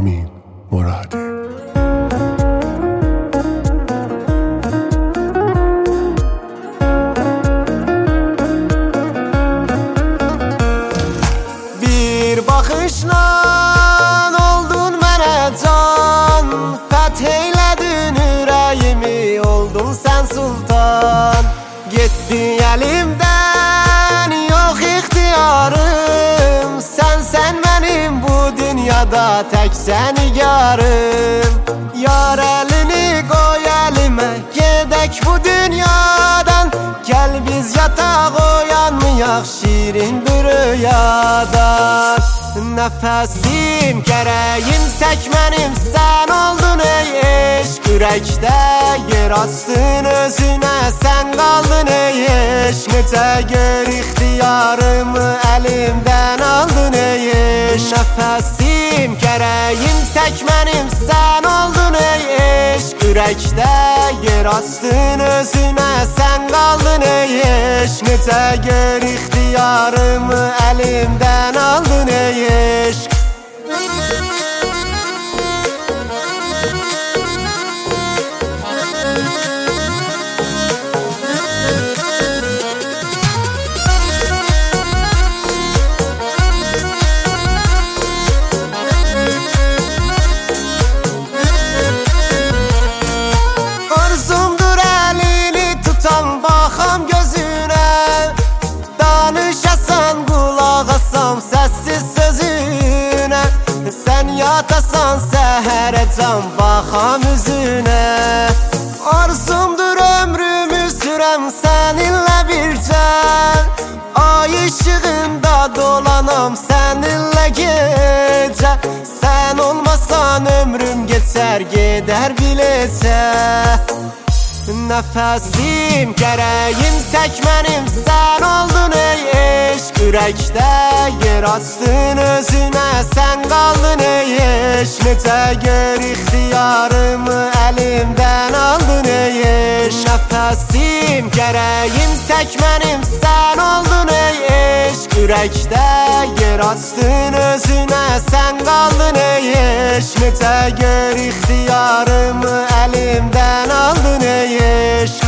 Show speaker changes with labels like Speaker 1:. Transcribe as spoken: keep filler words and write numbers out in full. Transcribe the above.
Speaker 1: رامین مرادی.
Speaker 2: Bir bakışla oldun mənə can, fəth eylədin ürəyimi, oldun sən sultan. Getdi əlimdən, yox ixtiyarım, sən sən mənim bu dünyada tək sənigarım. Yar əlini qoy əlimə, gedək bu dünyadan, gəl biz yataq oyanmayaq şirin bir rüyadan. Nəfəsim, gərəyim tək mənim, sən oldun ey eşq. Ürəkdə yer astın özünə, sən qaldın ey eşq. Necə gör ixtiyarımı əlimdən aldın ey eşq. Nəfəsim, gərəyim tək mənim, sən oldun ey eşq. Ürəkdə yer astın özünə, sən qaldın ey eşq. Necə gör ixtiyarımı əlimdən aldın ey eşq. Arzumdur əlini tutan, baxam gözünə, danışasan qulaq asam səssiz sözünə. Sən yatasan səhərə can, baxam üzünə. Arzumdur ömrümü sürəm səninlə bircə, ay işığında dolanam səninlə gecə. Sən olmasan ömrüm geçər, gedər biləcə. Nəfəsim, gərəyim tək mənim, sən oldun ey eşq. Ürəkdə yer astın özünə, sən qaldın ey eşq. Necə gör ixtiyarımı əlimdən aldın ey eşq. Nəfəsim, gərəyim tək mənim, sən oldun ey eşq. Ürəkdə yer astın özünə, sən qaldın ey eşq. Necə gör ixtiyarımı əlimdən aldın ey eşq.